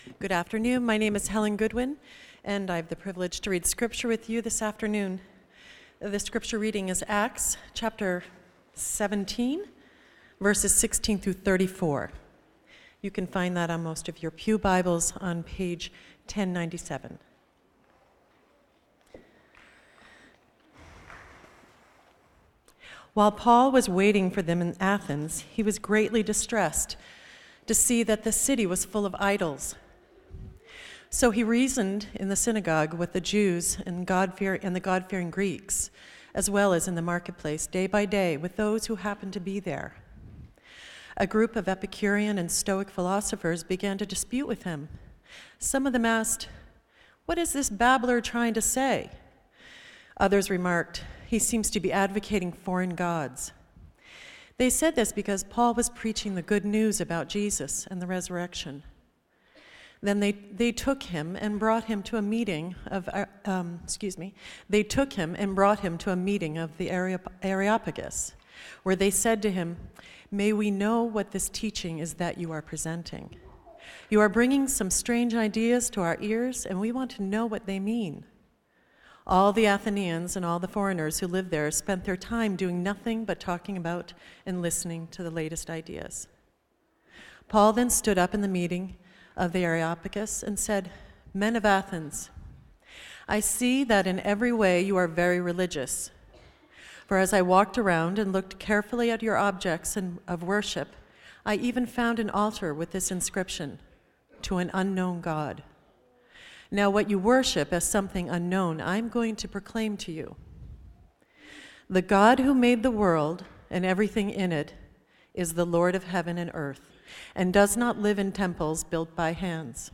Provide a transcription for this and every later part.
Good afternoon. My name is Helen Goodwin, and I have the privilege to read Scripture with you this afternoon. The Scripture reading is Acts chapter 17, verses 16 through 34. You can find that on most of your pew Bibles on page 1097. While Paul was waiting for them in Athens, he was greatly distressed to see that the city was full of idols. So he reasoned in the synagogue with the Jews and the God-fearing Greeks, as well as in the marketplace, day by day, with those who happened to be there. A group of Epicurean and Stoic philosophers began to dispute with him. Some of them asked, "What is this babbler trying to say?" Others remarked, "He seems to be advocating foreign gods." They said this because Paul was preaching the good news about Jesus and the resurrection. Then they took him and brought him to a meeting of the Areopagus, where they said to him, "May we know what this teaching is that you are presenting? You are bringing some strange ideas to our ears, and we want to know what they mean." All the Athenians and all the foreigners who lived there spent their time doing nothing but talking about and listening to the latest ideas. Paul then stood up in the meeting of the Areopagus and said, "Men of Athens, I see that in every way you are very religious. For as I walked around and looked carefully at your objects of worship, I even found an altar with this inscription, 'To an unknown God.' Now what you worship as something unknown, I'm going to proclaim to you. The God who made the world and everything in it is the Lord of heaven and earth, and does not live in temples built by hands,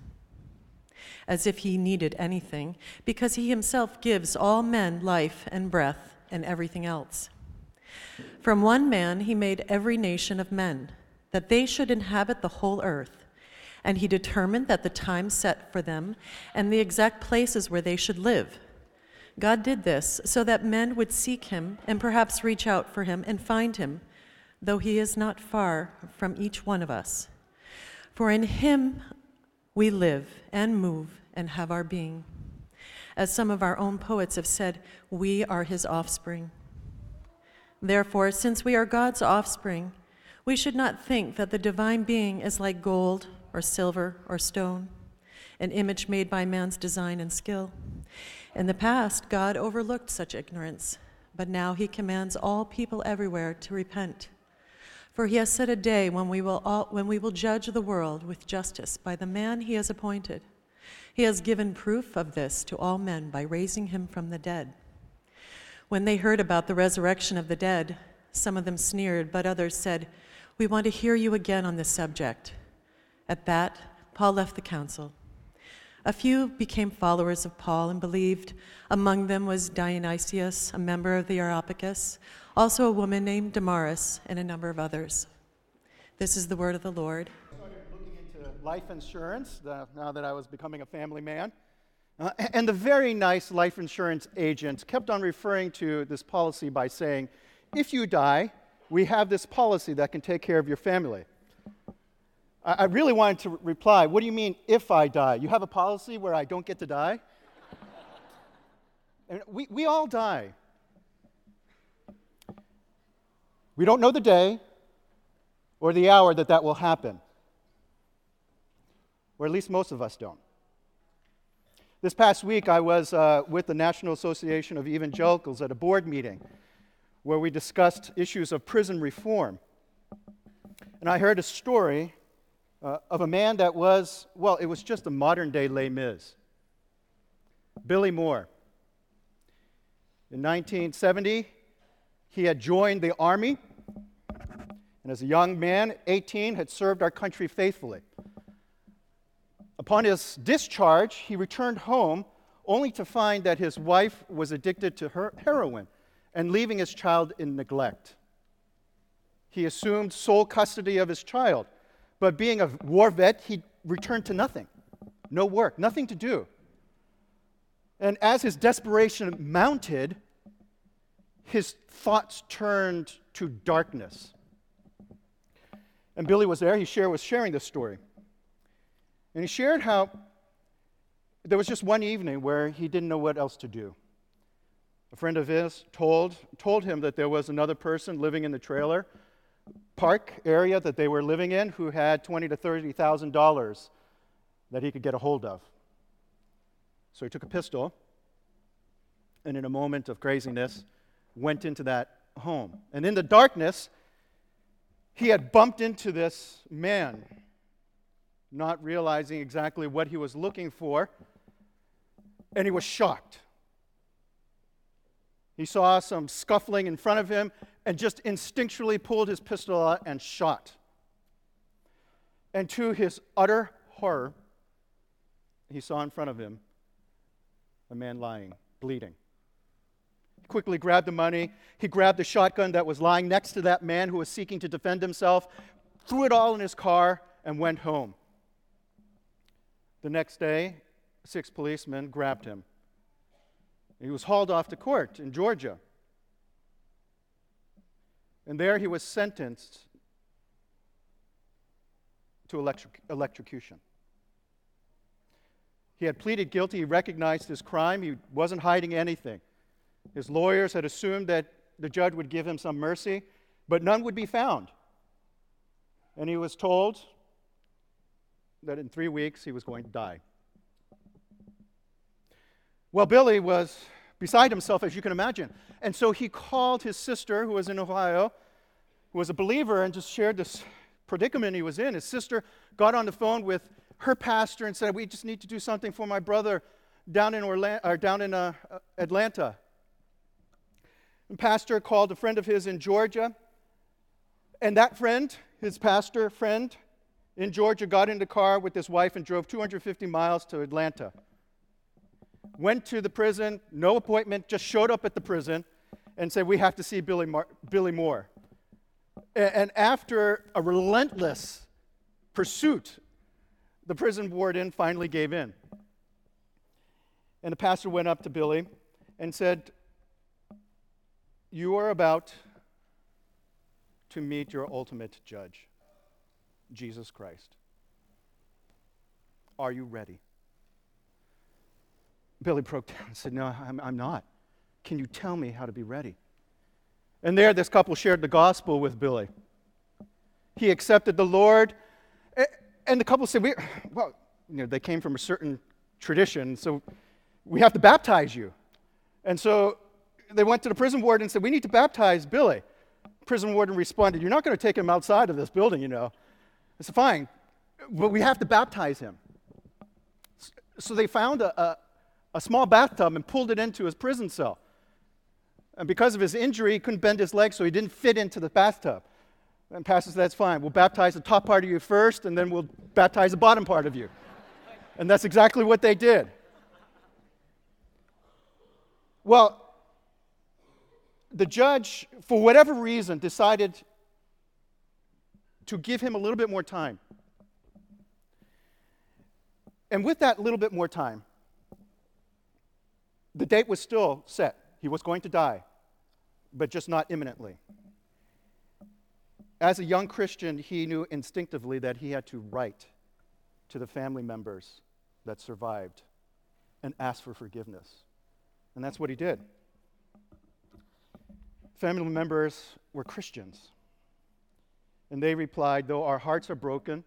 as if he needed anything, because he himself gives all men life and breath and everything else. From one man he made every nation of men, that they should inhabit the whole earth, and he determined that the time set for them and the exact places where they should live. God did this so that men would seek him and perhaps reach out for him and find him, though he is not far from each one of us. For in him we live and move and have our being. As some of our own poets have said, we are his offspring. Therefore, since we are God's offspring, we should not think that the divine being is like gold or silver or stone, an image made by man's design and skill. In the past, God overlooked such ignorance, but now he commands all people everywhere to repent. For he has set a day when we will judge the world with justice by the man he has appointed. He has given proof of this to all men by raising him from the dead." When they heard about the resurrection of the dead, some of them sneered, but others said, "We want to hear you again on this subject." At that, Paul left the council. A few became followers of Paul and believed. Among them was Dionysius, a member of the Areopagus, also a woman named Damaris, and a number of others. This is the word of the Lord. I started looking into life insurance now that I was becoming a family man. And the very nice life insurance agent kept on referring to this policy by saying, "If you die, we have this policy that can take care of your family." I really wanted to reply, "What do you mean, if I die? You have a policy where I don't get to die?" And we all die. We don't know the day or the hour that will happen, or at least most of us don't. This past week, I was with the National Association of Evangelicals at a board meeting where we discussed issues of prison reform. And I heard a story of a man that was, it was just a modern-day Les Mis, Billy Moore. In 1970, he had joined the Army, and as a young man, 18, had served our country faithfully. Upon his discharge, he returned home only to find that his wife was addicted to heroin and leaving his child in neglect. He assumed sole custody of his child, but being a war vet, he returned to nothing. No work, nothing to do. And as his desperation mounted, his thoughts turned to darkness. And Billy was there. He was sharing this story. And he shared how there was just one evening where he didn't know what else to do. A friend of his told him that there was another person living in the trailer park area that they were living in who had $20,000 to $30,000 that he could get a hold of. So he took a pistol and in a moment of craziness went into that home. And in the darkness, he had bumped into this man, not realizing exactly what he was looking for, and he was shocked. He saw some scuffling in front of him and just instinctually pulled his pistol out and shot. And to his utter horror, he saw in front of him a man lying, bleeding. He quickly grabbed the money. He grabbed the shotgun that was lying next to that man who was seeking to defend himself, threw it all in his car, and went home. The next day, 6 policemen grabbed him. He was hauled off to court in Georgia. And there he was sentenced to electrocution. He had pleaded guilty. He recognized his crime. He wasn't hiding anything. His lawyers had assumed that the judge would give him some mercy, but none would be found. And he was told that in 3 weeks he was going to die. Well, Billy was beside himself, as you can imagine. And so he called his sister, who was in Ohio, who was a believer, and just shared this predicament he was in. His sister got on the phone with her pastor and said, "We just need to do something for my brother down in Atlanta." The pastor called a friend of his in Georgia, and that friend, his pastor friend in Georgia, got in the car with his wife and drove 250 miles to Atlanta. Went to the prison, no appointment, just showed up at the prison and said, "We have to see Billy Moore." And after a relentless pursuit, the prison warden finally gave in. And the pastor went up to Billy and said, "You are about to meet your ultimate judge, Jesus Christ. Are you ready?" Billy broke down and said, "No, I'm not. Can you tell me how to be ready?" And there, this couple shared the gospel with Billy. He accepted the Lord, and the couple said, they came from a certain tradition, so we have to baptize you. And so they went to the prison warden and said, "We need to baptize Billy." Prison warden responded, "You're not going to take him outside of this building, you know." I said, "Fine, but we have to baptize him." So they found a small bathtub and pulled it into his prison cell. And because of his injury, he couldn't bend his legs, so he didn't fit into the bathtub. And pastor said, "That's fine. We'll baptize the top part of you first, and then we'll baptize the bottom part of you." And that's exactly what they did. Well, the judge, for whatever reason, decided to give him a little bit more time. And with that little bit more time, the date was still set. He was going to die, but just not imminently. As a young Christian, he knew instinctively that he had to write to the family members that survived and ask for forgiveness. And that's what he did. Family members were Christians. And they replied, "Though our hearts are broken,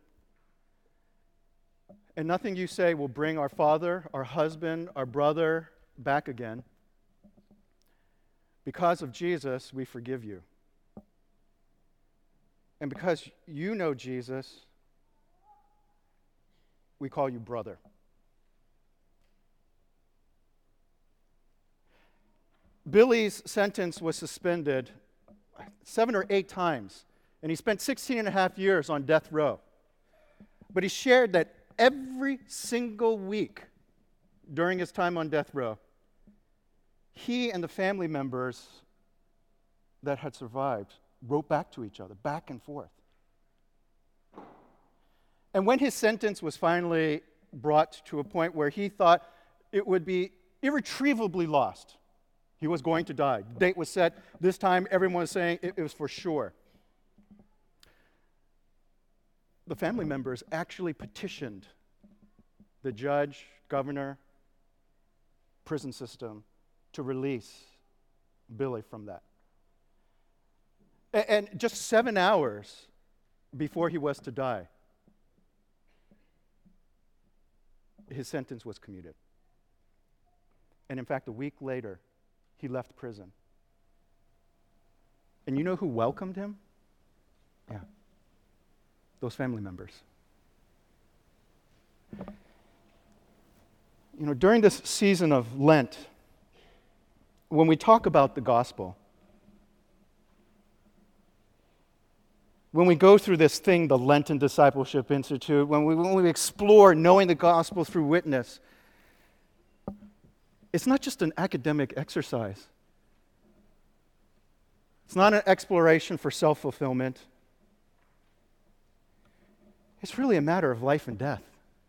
and nothing you say will bring our father, our husband, our brother back again, because of Jesus, we forgive you. And because you know Jesus, we call you brother." Billy's sentence was suspended 7 or 8 times, and he spent 16 and a half years on death row. But he shared that every single week during his time on death row, he and the family members that had survived wrote back to each other, back and forth. And when his sentence was finally brought to a point where he thought it would be irretrievably lost, he was going to die. The date was set. This time, everyone was saying it was for sure. The family members actually petitioned the judge, governor, prison system to release Billy from that. And just 7 hours before he was to die, his sentence was commuted. And in fact, a week later, he left prison. And you know who welcomed him? Yeah, those family members. You know, during this season of Lent, when we talk about the gospel, when we go through this thing, the Lenten Discipleship Institute, when we explore knowing the gospel through witness, it's not just an academic exercise. It's not an exploration for self-fulfillment. It's really a matter of life and death.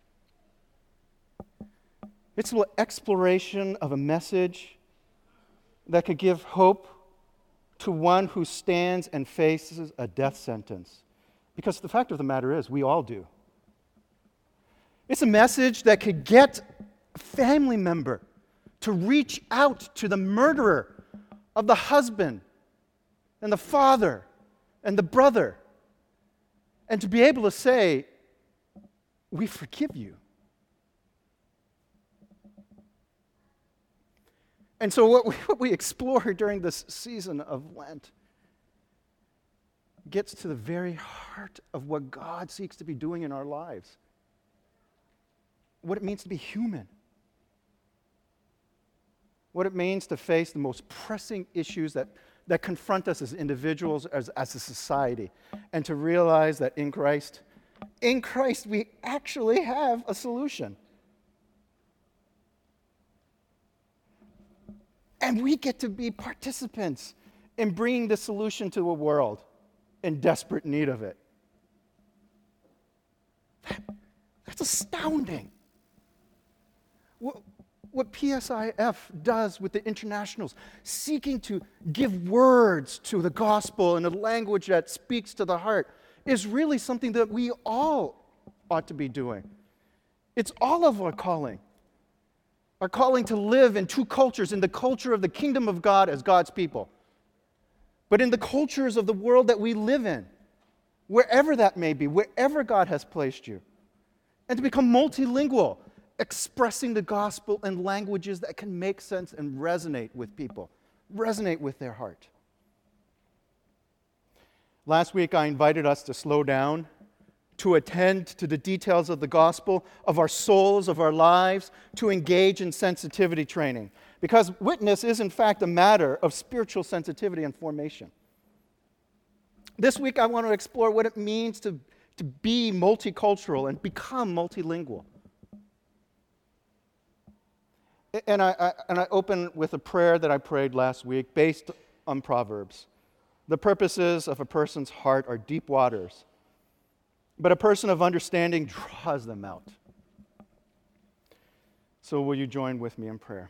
It's an exploration of a message that could give hope to one who stands and faces a death sentence. Because the fact of the matter is, we all do. It's a message that could get a family member to reach out to the murderer of the husband and the father and the brother, and to be able to say, "We forgive you." And so what we explore during this season of Lent gets to the very heart of what God seeks to be doing in our lives. What it means to be human. What it means to face the most pressing issues that confront us as individuals, as a society. And to realize that in Christ we actually have a solution. And we get to be participants in bringing the solution to a world in desperate need of it. That's astounding. What PSIF does with the internationals, seeking to give words to the gospel in a language that speaks to the heart, is really something that we all ought to be doing. It's all of our calling. Our calling to live in two cultures, in the culture of the kingdom of God as God's people, but in the cultures of the world that we live in, wherever that may be, wherever God has placed you, and to become multilingual, expressing the gospel in languages that can make sense and resonate with people, resonate with their heart. Last week, I invited us to slow down, to attend to the details of the gospel, of our souls, of our lives, to engage in sensitivity training. Because witness is, in fact, a matter of spiritual sensitivity and formation. This week, I want to explore what it means to be multicultural and become multilingual. And I open with a prayer that I prayed last week based on Proverbs. The purposes of a person's heart are deep waters, but a person of understanding draws them out. So will you join with me in prayer?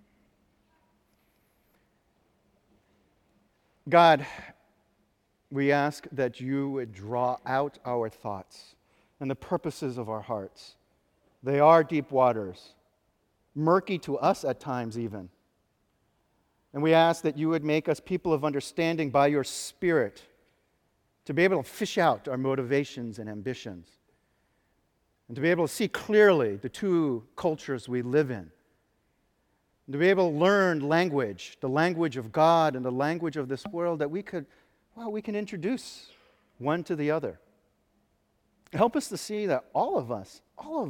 God, we ask that you would draw out our thoughts and the purposes of our hearts. They are deep waters, murky to us at times even. And we ask that you would make us people of understanding by your Spirit, to be able to fish out our motivations and ambitions, and to be able to see clearly the two cultures we live in, and to be able to learn language, the language of God and the language of this world, that we can introduce one to the other. Help us to see that all of us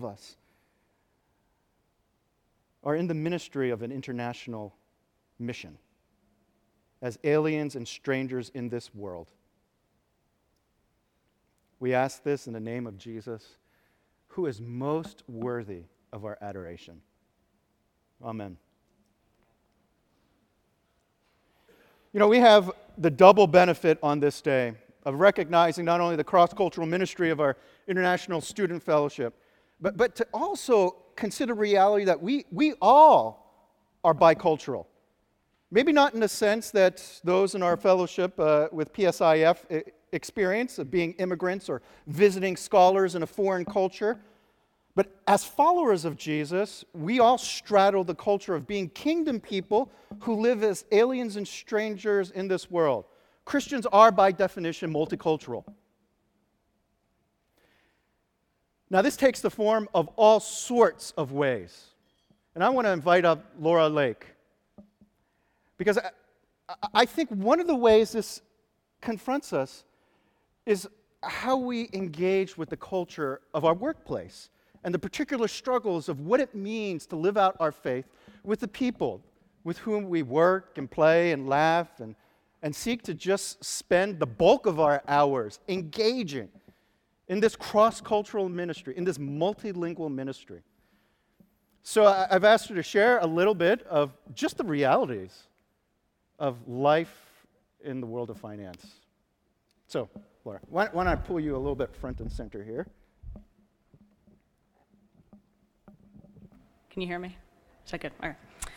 are in the ministry of an international mission as aliens and strangers in this world. We ask this in the name of Jesus, who is most worthy of our adoration. Amen. You know, we have the double benefit on this day of recognizing not only the cross-cultural ministry of our International Student Fellowship, but to also consider reality that we all are bicultural. Maybe not in the sense that those in our fellowship with PSIF experience of being immigrants or visiting scholars in a foreign culture, But as followers of Jesus, we all straddle the culture of being kingdom people who live as aliens and strangers in this world. Christians are, by definition, multicultural. Now, this takes the form of all sorts of ways. And I want to invite up Laura Lake. Because I think one of the ways this confronts us is how we engage with the culture of our workplace and the particular struggles of what it means to live out our faith with the people with whom we work and play and laugh and seek to just spend the bulk of our hours engaging in this cross-cultural ministry, in this multilingual ministry. So I've asked her to share a little bit of just the realities of life in the world of finance. So, Laura, why don't I pull you a little bit front and center here? Can you hear me? Is that good? All right.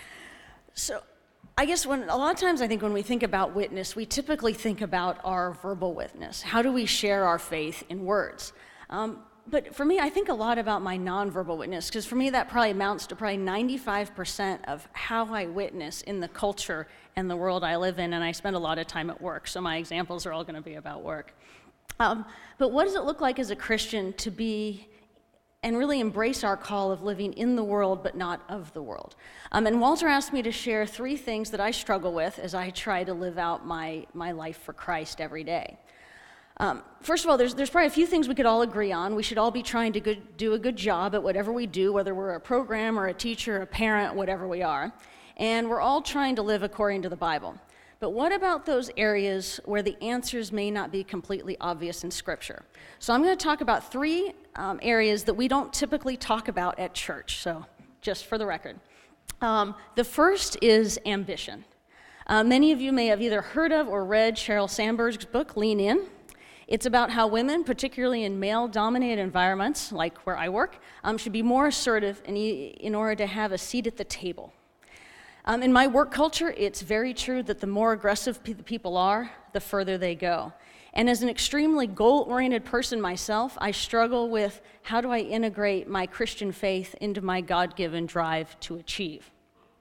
So I guess a lot of times I think when we think about witness, we typically think about our verbal witness. How do we share our faith in words? But for me, I think a lot about my nonverbal witness, because for me that probably amounts to probably 95% of how I witness in the culture and the world I live in, and I spend a lot of time at work, so my examples are all going to be about work. But what does it look like as a Christian to be and really embrace our call of living in the world but not of the world? And Walter asked me to share 3 things that I struggle with as I try to live out my life for Christ every day. First of all, there's probably a few things we could all agree on. We should all be trying to do a good job at whatever we do, whether we're a programmer, a teacher, a parent, whatever we are. And we're all trying to live according to the Bible. But what about those areas where the answers may not be completely obvious in Scripture? So I'm going to talk about 3 areas that we don't typically talk about at church, so just for the record. The first is ambition. Many of you may have either heard of or read Sheryl Sandberg's book, Lean In. It's about how women, particularly in male-dominated environments, like where I work, should be more assertive in order to have a seat at the table. In my work culture, it's very true that the more aggressive people are, the further they go. And as an extremely goal-oriented person myself, I struggle with how do I integrate my Christian faith into my God-given drive to achieve.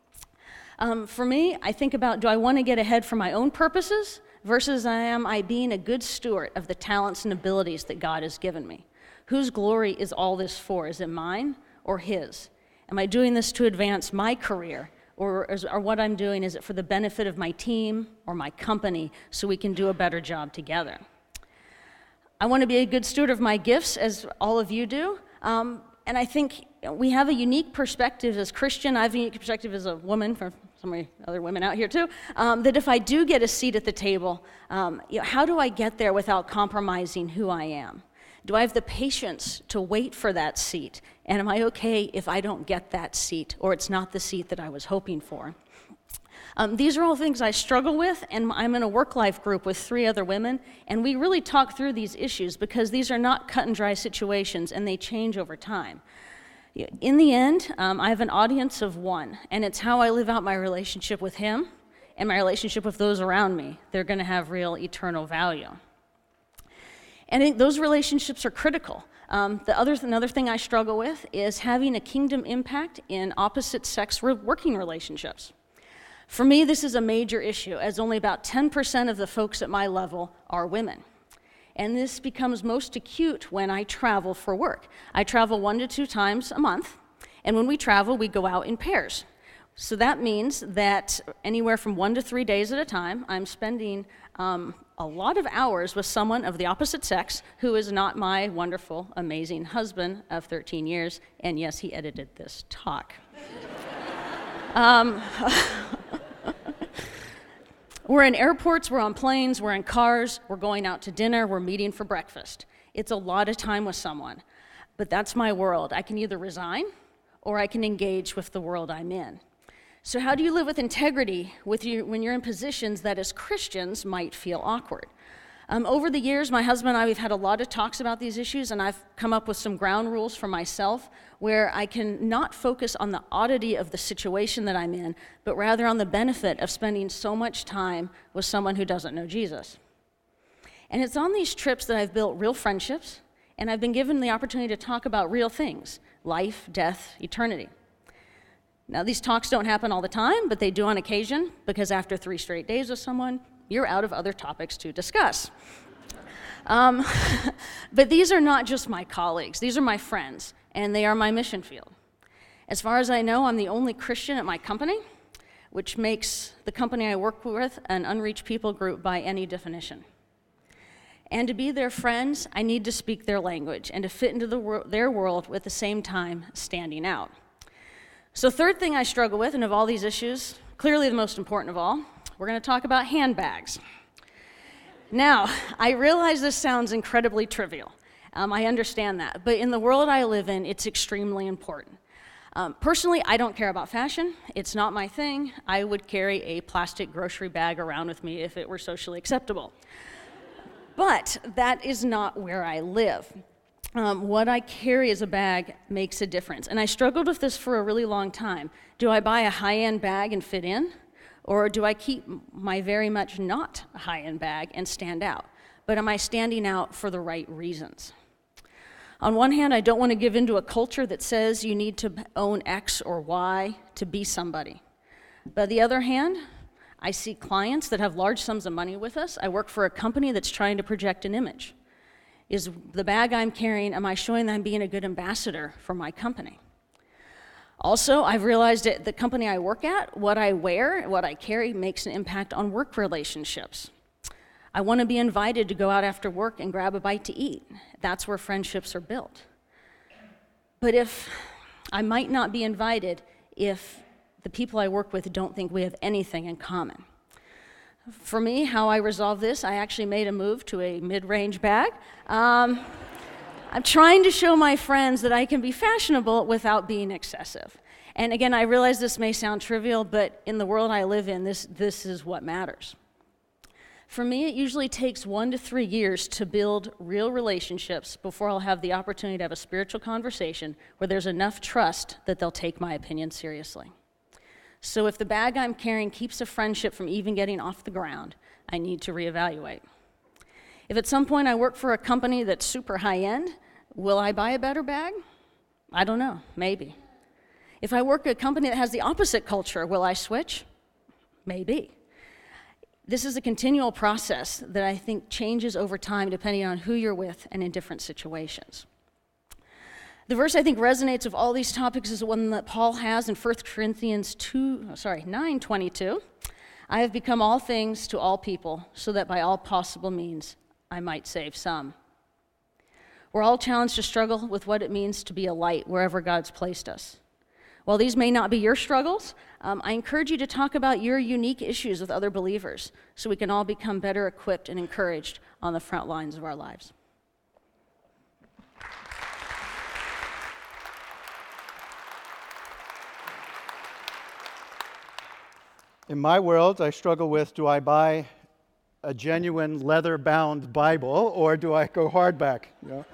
For me, I think about, do I want to get ahead for my own purposes versus am I being a good steward of the talents and abilities that God has given me? Whose glory is all this for? Is it mine or His? Am I doing this to advance my career? Or what I'm doing, is it for the benefit of my team or my company so we can do a better job together? I want to be a good steward of my gifts, as all of you do. And I think we have a unique perspective as Christian. I have a unique perspective as a woman, for some of the other women out here too, that if I do get a seat at the table, how do I get there without compromising who I am? Do I have the patience to wait for that seat? And am I okay if I don't get that seat or it's not the seat that I was hoping for? These are all things I struggle with, and I'm in a work-life group with 3 other women, and we really talk through these issues because these are not cut and dry situations, and they change over time. In the end, I have an audience of 1, and it's how I live out my relationship with Him and my relationship with those around me. They're going to have real eternal value. And I think those relationships are critical. Another thing I struggle with is having a kingdom impact in opposite-sex working relationships. For me, this is a major issue, as only about 10% of the folks at my level are women. And this becomes most acute when I travel for work. I travel 1 to 2 times a month, and when we travel, we go out in pairs. So that means that anywhere from 1 to 3 days at a time, I'm spending a lot of hours with someone of the opposite sex who is not my wonderful, amazing husband of 13 years, and yes, he edited this talk. We're in airports, we're on planes, we're in cars, we're going out to dinner, we're meeting for breakfast. It's a lot of time with someone, but that's my world. I can either resign or I can engage with the world I'm in. So how do you live with integrity when you're in positions that as Christians might feel awkward? Over the years, my husband and I, we've had a lot of talks about these issues, and I've come up with some ground rules for myself where I can not focus on the oddity of the situation that I'm in, but rather on the benefit of spending so much time with someone who doesn't know Jesus. And it's on these trips that I've built real friendships, and I've been given the opportunity to talk about real things, life, death, eternity. Now, these talks don't happen all the time, but they do on occasion, because after 3 straight days with someone, you're out of other topics to discuss. But these are not just my colleagues. These are my friends, and they are my mission field. As far as I know, I'm the only Christian at my company, which makes the company I work with an unreached people group by any definition. And to be their friends, I need to speak their language and to fit into their world at the same time standing out. So third thing I struggle with, and of all these issues, clearly the most important of all, we're going to talk about handbags. Now, I realize this sounds incredibly trivial. I understand that. But in the world I live in, it's extremely important. Personally, I don't care about fashion. It's not my thing. I would carry a plastic grocery bag around with me if it were socially acceptable. But that is not where I live. What I carry as a bag makes a difference. And I struggled with this for a really long time. Do I buy a high-end bag and fit in? Or do I keep my very much not a high-end bag and stand out? But am I standing out for the right reasons? On one hand, I don't want to give into a culture that says you need to own X or Y to be somebody. But on the other hand, I see clients that have large sums of money with us. I work for a company that's trying to project an image. Is the bag I'm carrying, am I showing that I'm being a good ambassador for my company? Also, I've realized at the company I work at, what I wear, what I carry makes an impact on work relationships. I want to be invited to go out after work and grab a bite to eat. That's where friendships are built. But if I might not be invited if the people I work with don't think we have anything in common. For me, how I resolve this, I actually made a move to a mid-range bag. I'm trying to show my friends that I can be fashionable without being excessive. And again, I realize this may sound trivial, but in the world I live in, this is what matters. For me, it usually takes 1 to 3 years to build real relationships before I'll have the opportunity to have a spiritual conversation where there's enough trust that they'll take my opinion seriously. So if the bag I'm carrying keeps a friendship from even getting off the ground, I need to reevaluate. If at some point I work for a company that's super high-end, will I buy a better bag? I don't know, maybe. If I work at a company that has the opposite culture, will I switch? Maybe. This is a continual process that I think changes over time depending on who you're with and in different situations. The verse I think resonates with all these topics is the one that Paul has in 1 Corinthians 9:22. I have become all things to all people, so that by all possible means I might save some. We're all challenged to struggle with what it means to be a light wherever God's placed us. While these may not be your struggles, I encourage you to talk about your unique issues with other believers so we can all become better equipped and encouraged on the front lines of our lives. In my world, I struggle with, do I buy a genuine leather-bound Bible or do I go hardback?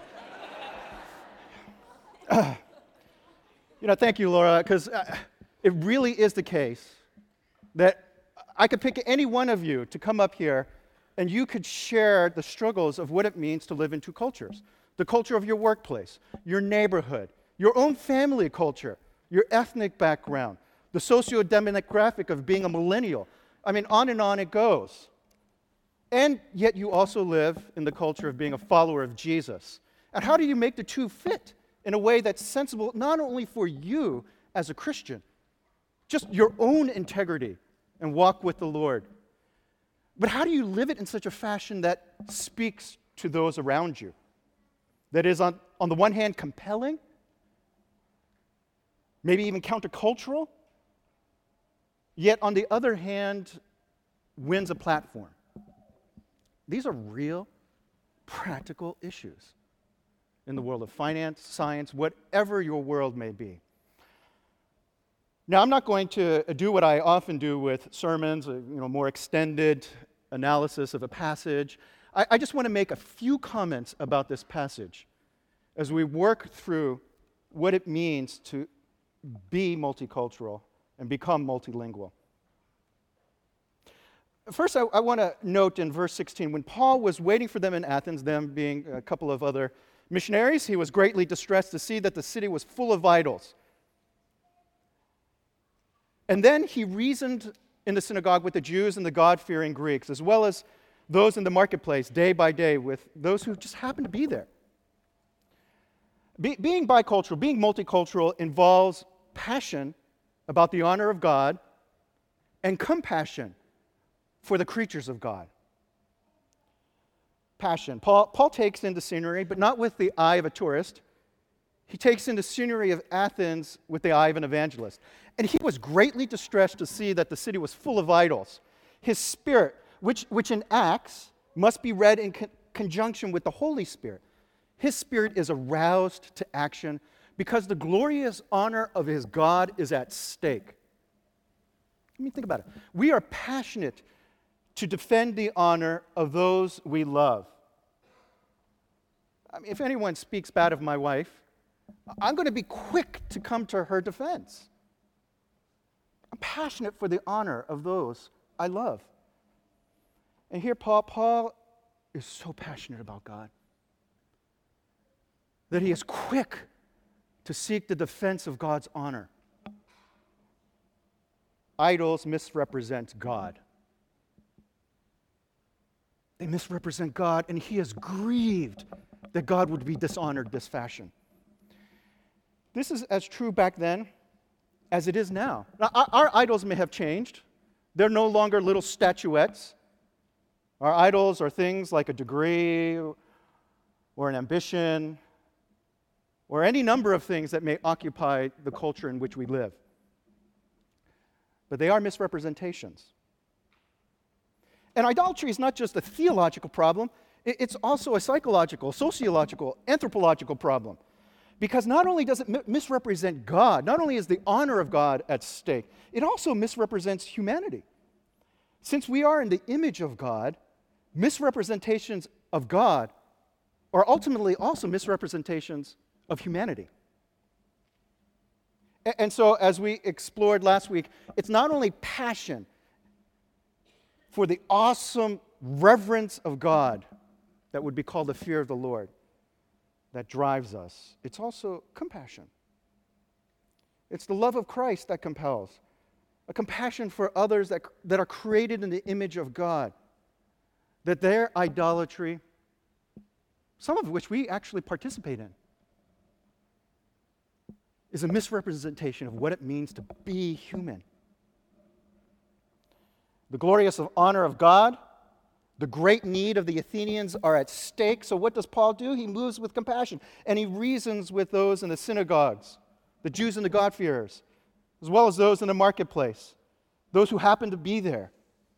Thank you, Laura, because it really is the case that I could pick any one of you to come up here and you could share the struggles of what it means to live in two cultures. The culture of your workplace, your neighborhood, your own family culture, your ethnic background, the socio-demographic of being a millennial. I mean, on and on it goes. And yet you also live in the culture of being a follower of Jesus. And how do you make the two fit in a way that's sensible not only for you as a Christian, just your own integrity and walk with the Lord, but how do you live it in such a fashion that speaks to those around you? That is, on the one hand, compelling, maybe even countercultural, yet on the other hand, wins a platform. These are real, practical issues in the world of finance, science, whatever your world may be. Now, I'm not going to do what I often do with sermons, more extended analysis of a passage. I just want to make a few comments about this passage as we work through what it means to be multicultural and become multilingual. First, I want to note in verse 16, when Paul was waiting for them in Athens, them being a couple of other missionaries, he was greatly distressed to see that the city was full of idols. And then he reasoned in the synagogue with the Jews and the God-fearing Greeks, as well as those in the marketplace day by day with those who just happened to be there. Being bicultural, being multicultural involves passion about the honor of God and compassion for the creatures of God. Passion. Paul takes in the scenery, but not with the eye of a tourist. He takes in the scenery of Athens with the eye of an evangelist. And he was greatly distressed to see that the city was full of idols. His spirit, which in Acts must be read in conjunction with the Holy Spirit, his spirit is aroused to action because the glorious honor of his God is at stake. I mean, think about it. We are passionate to defend the honor of those we love. I mean, if anyone speaks bad of my wife, I'm going to be quick to come to her defense. I'm passionate for the honor of those I love. And here Paul is so passionate about God that he is quick to seek the defense of God's honor. Idols misrepresent God. They misrepresent God, and he is grieved that God would be dishonored this fashion. This is as true back then as it is now. Now, our idols may have changed. They're no longer little statuettes. Our idols are things like a degree or an ambition or any number of things that may occupy the culture in which we live. But they are misrepresentations. And idolatry is not just a theological problem, it's also a psychological, sociological, anthropological problem. Because not only does it misrepresent God, not only is the honor of God at stake, it also misrepresents humanity. Since we are in the image of God, misrepresentations of God are ultimately also misrepresentations of humanity. And so, as we explored last week, it's not only passion for the awesome reverence of God that would be called the fear of the Lord that drives us. It's also compassion. It's the love of Christ that compels, a compassion for others that are created in the image of God, that their idolatry, some of which we actually participate in, is a misrepresentation of what it means to be human. The glorious honor of God, the great need of the Athenians are at stake. So what does Paul do? He moves with compassion, and he reasons with those in the synagogues, the Jews and the God-fearers, as well as those in the marketplace, those who happen to be there.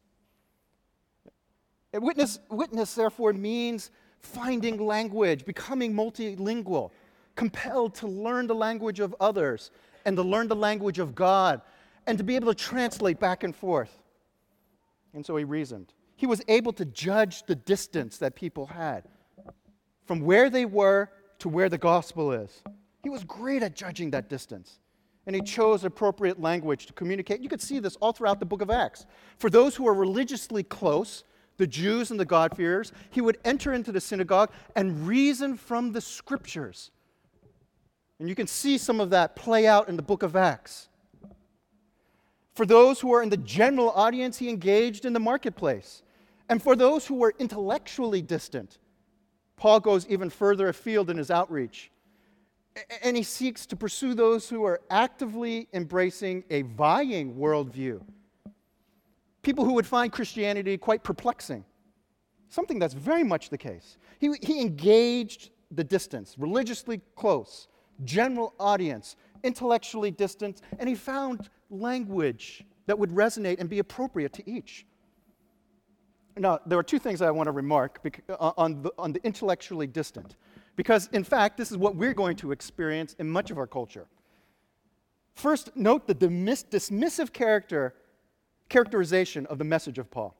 And witness, therefore, means finding language, becoming multilingual, compelled to learn the language of others and to learn the language of God and to be able to translate back and forth. And so he reasoned. He was able to judge the distance that people had from where they were to where the gospel is. He was great at judging that distance. And he chose appropriate language to communicate. You could see this all throughout the book of Acts. For those who are religiously close, the Jews and the God-fearers, he would enter into the synagogue and reason from the scriptures. And you can see some of that play out in the book of Acts. For those who are in the general audience, he engaged in the marketplace. And for those who were intellectually distant, Paul goes even further afield in his outreach. And he seeks to pursue those who are actively embracing a vying worldview. People who would find Christianity quite perplexing. Something that's very much the case. He engaged the distance, religiously close, general audience, intellectually distant, and he found language that would resonate and be appropriate to each. Now, there are two things I want to remark on the intellectually distant, because, in fact, this is what we're going to experience in much of our culture. First, note the dismissive characterization of the message of Paul.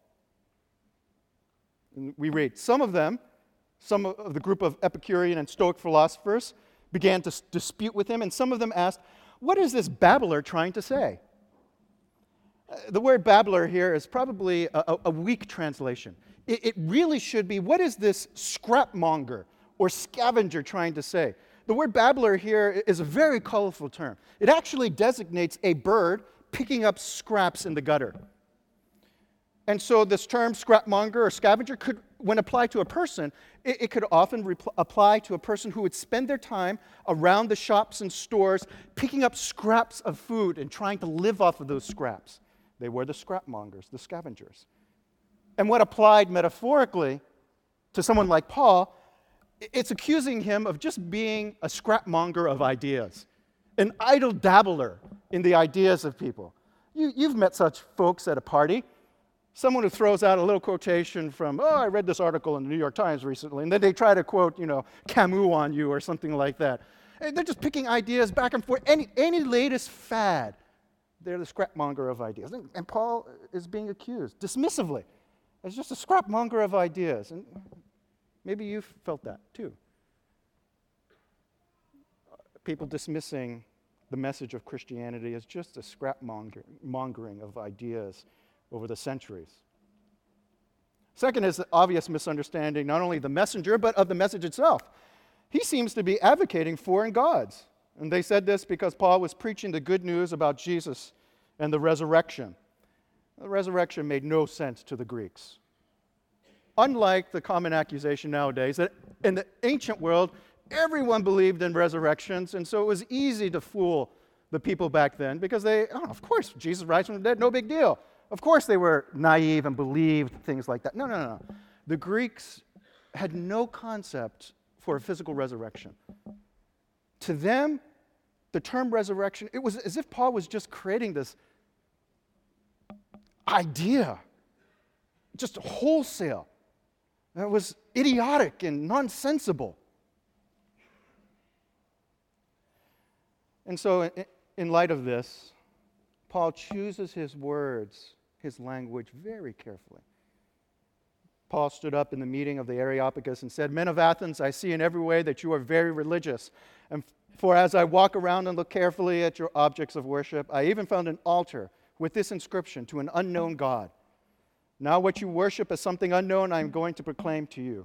And we read, some of the group of Epicurean and Stoic philosophers began to dispute with him, and some of them asked, what is this babbler trying to say? The word babbler here is probably a weak translation. It really should be, what is this scrapmonger or scavenger trying to say. The word babbler here is a very colorful term. It actually designates a bird picking up scraps in the gutter. And so this term, scrapmonger or scavenger, could, when applied to a person, it could often apply to a person who would spend their time around the shops and stores picking up scraps of food and trying to live off of those scraps. They were the scrapmongers, the scavengers. And what applied metaphorically to someone like Paul, it's accusing him of just being a scrapmonger of ideas, an idle dabbler in the ideas of people. You've met such folks at a party. Someone who throws out a little quotation from, I read this article in the New York Times recently, and then they try to quote, Camus on you or something like that. And they're just picking ideas back and forth. Any latest fad, they're the scrapmonger of ideas. And Paul is being accused, dismissively, as just a scrapmonger of ideas. And maybe you've felt that too. People dismissing the message of Christianity as just a scrapmongering of ideas over the centuries. Second is the obvious misunderstanding, not only the messenger, but of the message itself. He seems to be advocating foreign gods. And they said this because Paul was preaching the good news about Jesus and the resurrection. The resurrection made no sense to the Greeks. Unlike the common accusation nowadays, that in the ancient world, everyone believed in resurrections, and so it was easy to fool the people back then because of course, Jesus rises from the dead, no big deal. Of course they were naive and believed things like that. No. The Greeks had no concept for a physical resurrection. To them, the term resurrection, it was as if Paul was just creating this idea, just wholesale. It was idiotic and nonsensible. And so in light of this, Paul chooses his words, his language very carefully. Paul stood up in the meeting of the Areopagus and said, "Men of Athens, I see in every way that you are very religious. And for as I walk around and look carefully at your objects of worship, I even found an altar with this inscription, to an unknown God. Now what you worship as something unknown, I am going to proclaim to you."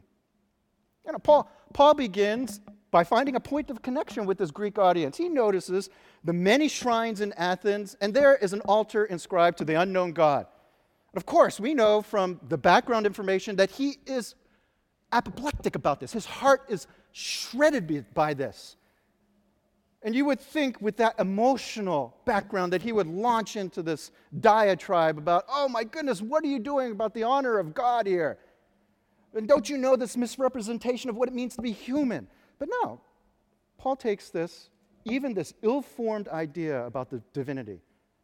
Paul begins by finding a point of connection with this Greek audience. He notices the many shrines in Athens, and there is an altar inscribed to the unknown God. Of course, we know from the background information that he is apoplectic about this. His heart is shredded by this. And you would think with that emotional background that he would launch into this diatribe about, oh my goodness, what are you doing about the honor of God here? And don't you know this misrepresentation of what it means to be human? But no, Paul takes this, even this ill-formed idea about the divinity,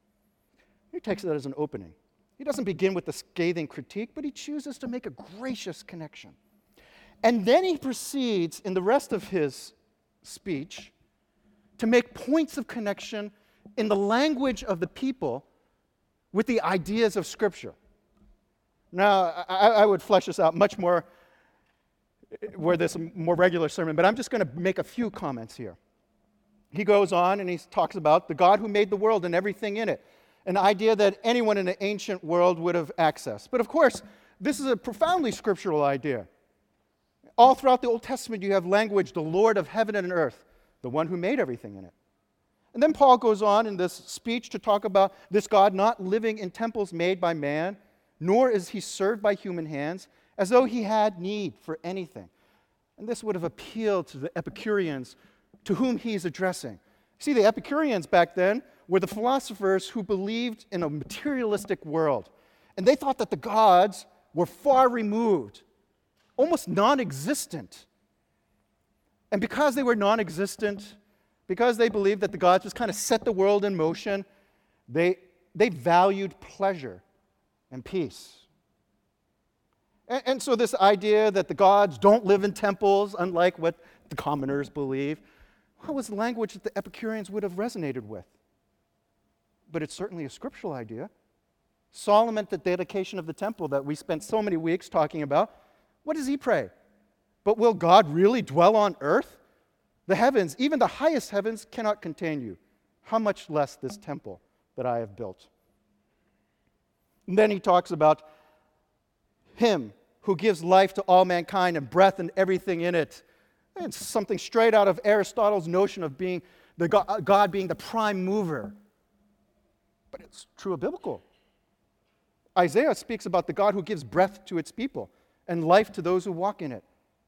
he takes it as an opening. He doesn't begin with a scathing critique, but he chooses to make a gracious connection. And then he proceeds in the rest of his speech to make points of connection in the language of the people with the ideas of Scripture. Now, I would flesh this out much more were this a more regular sermon, but I'm just going to make a few comments here. He goes on and he talks about the God who made the world and everything in it, an idea that anyone in the ancient world would have accessed. But of course, this is a profoundly scriptural idea. All throughout the Old Testament, you have language, the Lord of heaven and earth, the one who made everything in it. And then Paul goes on in this speech to talk about this God not living in temples made by man, nor is he served by human hands, as though he had need for anything. And this would have appealed to the Epicureans to whom he's addressing. See, the Epicureans back then were the philosophers who believed in a materialistic world. And they thought that the gods were far removed, almost non-existent. And because they were non-existent, because they believed that the gods just kind of set the world in motion, they valued pleasure and peace. And so this idea that the gods don't live in temples, unlike what the commoners believe, was language that the Epicureans would have resonated with. But it's certainly a scriptural idea. Solomon, at the dedication of the temple that we spent so many weeks talking about, what does he pray? But will God really dwell on earth? The heavens, even the highest heavens, cannot contain you. How much less this temple that I have built? And then he talks about him who gives life to all mankind and breath and everything in it, It's something straight out of Aristotle's notion of being God being the prime mover. But it's true of biblical. Isaiah speaks about the God who gives breath to its people and life to those who walk in it.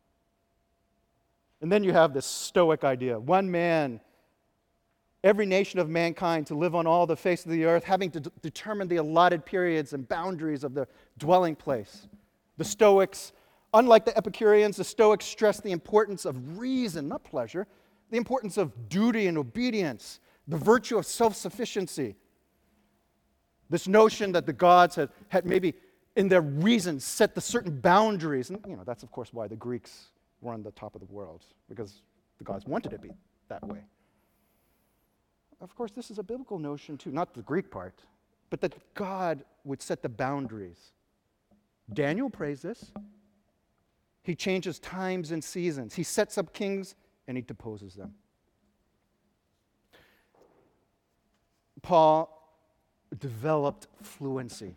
And then you have this Stoic idea. One man, every nation of mankind to live on all the face of the earth, having to determine the allotted periods and boundaries of their dwelling place. The Stoics, unlike the Epicureans, the Stoics stress the importance of reason, not pleasure, the importance of duty and obedience, the virtue of self-sufficiency. This notion that the gods had maybe in their reason set the certain boundaries. And that's of course why the Greeks were on the top of the world, because the gods wanted it to be that way. Of course, this is a biblical notion too, not the Greek part, but that God would set the boundaries. Daniel prays this. He changes times and seasons. He sets up kings and he deposes them. Paul developed fluency.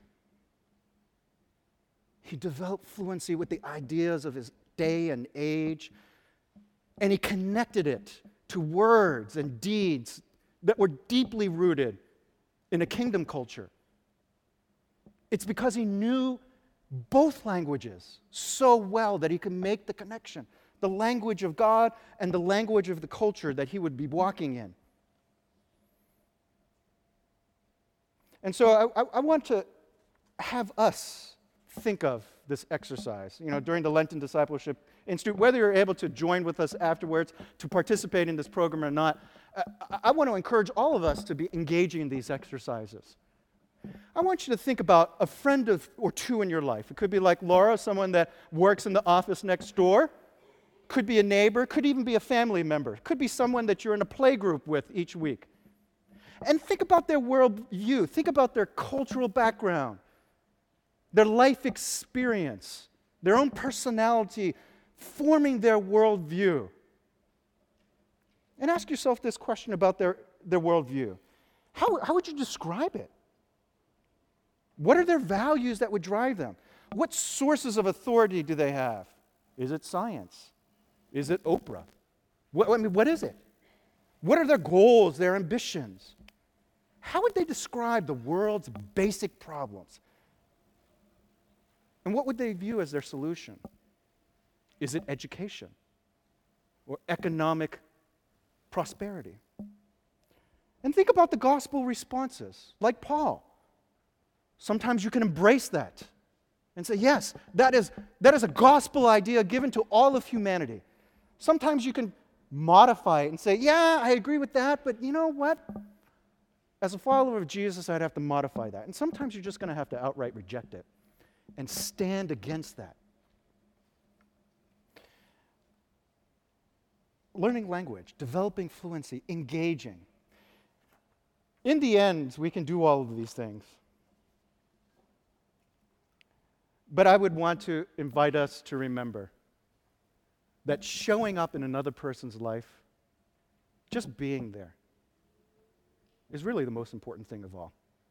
He developed fluency with the ideas of his day and age, and he connected it to words and deeds that were deeply rooted in a kingdom culture. It's because he knew both languages so well that he could make the connection, the language of God and the language of the culture that he would be walking in. And so I want to have us think of this exercise, during the Lenten Discipleship Institute, whether you're able to join with us afterwards to participate in this program or not. I want to encourage all of us to be engaging in these exercises. I want you to think about a friend or two in your life. It could be like Laura, someone that works in the office next door. Could be a neighbor. Could even be a family member. Could be someone that you're in a play group with each week. And think about their worldview. Think about their cultural background, their life experience, their own personality forming their worldview. And ask yourself this question about their worldview. How would you describe it? What are their values that would drive them? What sources of authority do they have? Is it science? Is it Oprah? What is it? What are their goals, their ambitions? How would they describe the world's basic problems? And what would they view as their solution? Is it education or economic prosperity? And think about the gospel responses, like Paul. Sometimes you can embrace that and say, yes, that is a gospel idea given to all of humanity. Sometimes you can modify it and say, yeah, I agree with that, but you know what? As a follower of Jesus, I'd have to modify that. And sometimes you're just going to have to outright reject it and stand against that. Learning language, developing fluency, engaging. In the end, we can do all of these things. But I would want to invite us to remember that showing up in another person's life, just being there, is really the most important thing of all.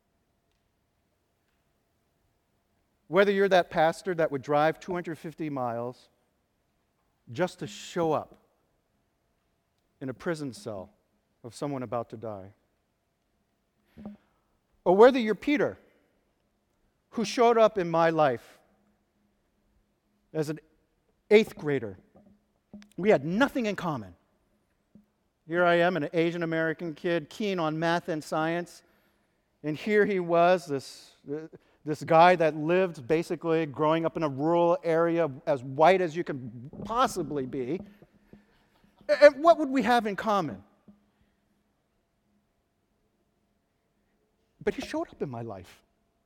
Whether you're that pastor that would drive 250 miles just to show up in a prison cell of someone about to die, or whether you're Peter, who showed up in my life as an 8th grader. We had nothing in common. Here I am, an Asian American kid, keen on math and science, and here he was, this guy that lived basically growing up in a rural area, as white as you could possibly be. And what would we have in common? But he showed up in my life.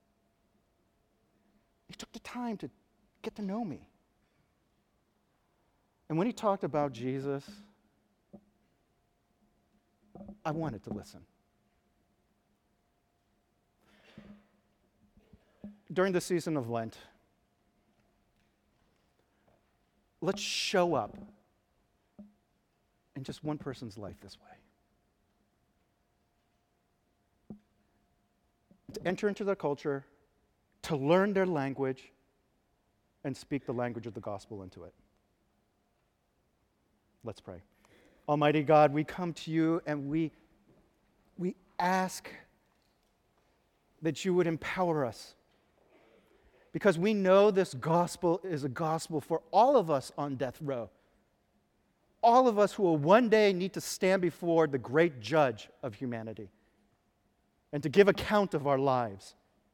He took the time to get to know me. And when he talked about Jesus, I wanted to listen. During the season of Lent, let's show up in just one person's life this way. To enter into their culture, to learn their language, and speak the language of the gospel into it. Let's pray. Almighty God, we come to you and we ask that you would empower us, because we know this gospel is a gospel for all of us on death row. All of us who will one day need to stand before the great judge of humanity and to give account of our lives.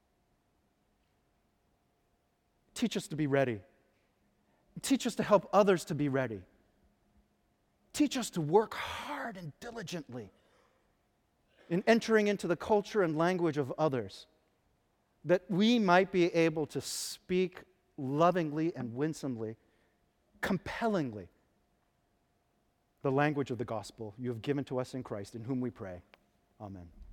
Teach us to be ready. Teach us to help others to be ready. Teach us to work hard and diligently in entering into the culture and language of others, that we might be able to speak lovingly and winsomely, compellingly, the language of the gospel you have given to us in Christ, in whom we pray. Amen.